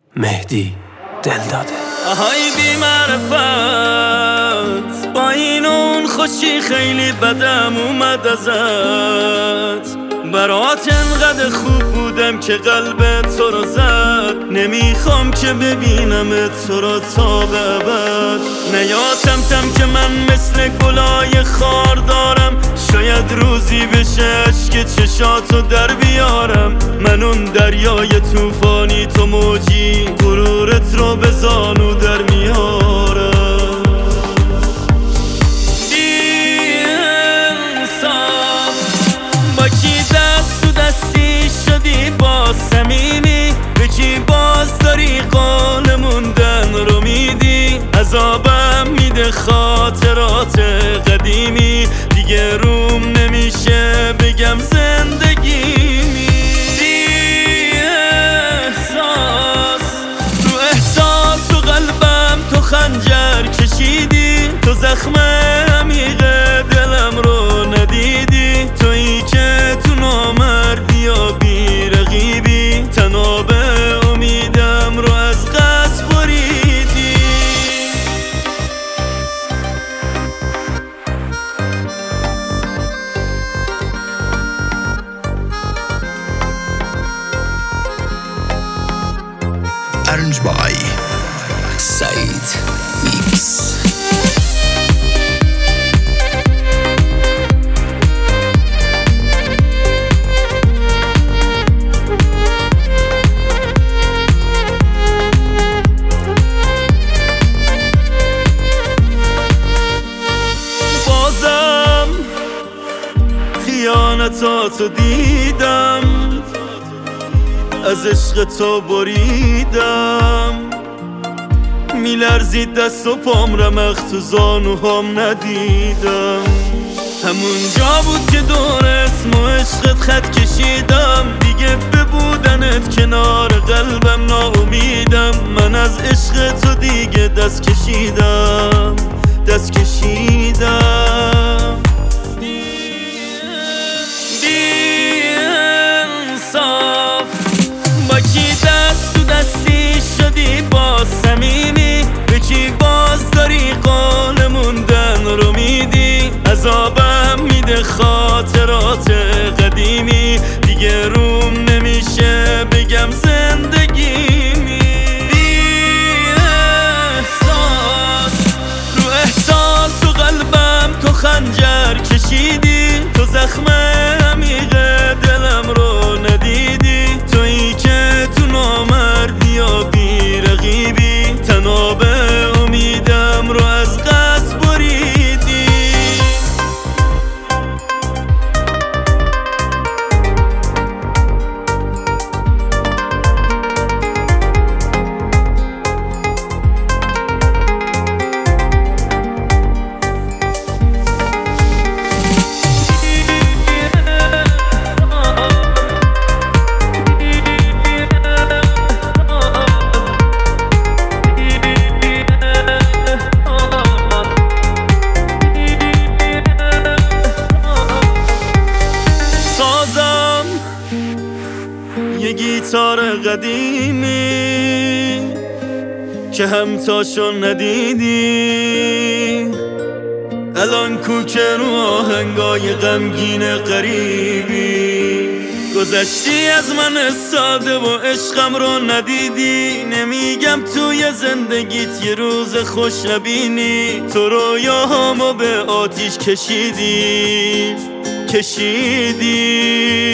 مهدی دل داده. آهای بی معرفت، با این اون خوشی خیلی بدم اومد ازت. برات انقدر خوب بودم که قلبت تو رو زد. نمیخوام که ببینم تو رو تا به ابد. نیا تم که من مثل گلای خار دارم. شاید روزی بشه اشک چشاتو در بیارم. من اون دریای طوفانی تو موجی، غرورت رو به زانو در میارم. با کی دست تو دستی شدی با صمیمی، به کی باز داری قول موندن رو میدی. عذابم میده خاطرات قدیمی، دیگه روم نمیشه بگم زندگی بی احساس. رو احساس و قلبم تو خنجر کشیدی. تو زخم عمیق دلم رو ندیدی. تویی که تو نامردی یا بی رقیبی، تناب امیدم رو از قصد بریدی. Arranged by Said Mix. بازم خیانتاتو دیدم، از عشق تو بریدم. میلرزید دست و پام، رمق تو زانوهام ندیدم. همون جا بود که دور اسم و عشقت خط کشیدم. دیگه به بودنت کنار قلبم ناامیدم. من از عشق تو دیگه دست کشیدم. با کی دست تو دستی شدی با صمیمی، به کی باز داری قول موندن رو میدی. عذابم میده خاطرات قدیمی، دیگه روم نمیشه بگم زندگی بی احساس. رو احساس و قلبم تو خنجر کشیدی. تو زخم عمیق دلم رو ندیدی. تویی که تو نامردی یا بی رقیبی، تناب امیدم رو از قصد بریدی. یه گیتار قدیمی که همتاشو ندیدی. الان کوکه رو آهنگای غمگین غریبی. گذشتی از من ساده و عشقم رو ندیدی. نمیگم توی زندگیت یه روز خوش نبینی. تو رویاهامو به آتیش کشیدی.